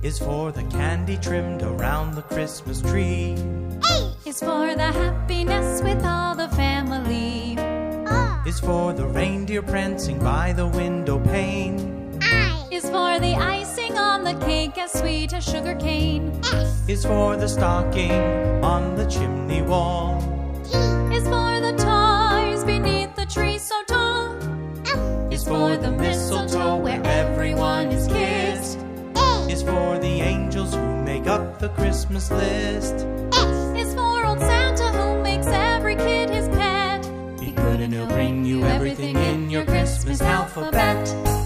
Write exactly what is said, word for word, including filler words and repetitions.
is for the candy trimmed around the Christmas tree. H is for the happiness with all the family. O Is for the reindeer prancing by the window pane. I Is for the icing on the cake as sweet as sugar cane. S Is for the stocking on the chimney wall. T Is for the toys beneath the tree so tall. M Is for the mistletoe where everyone is kissed. A Is for the angels who make up the Christmas list. S Is for old Santa who makes every kid his pet. Be good and he'll bring you everything in your Christmas alphabet.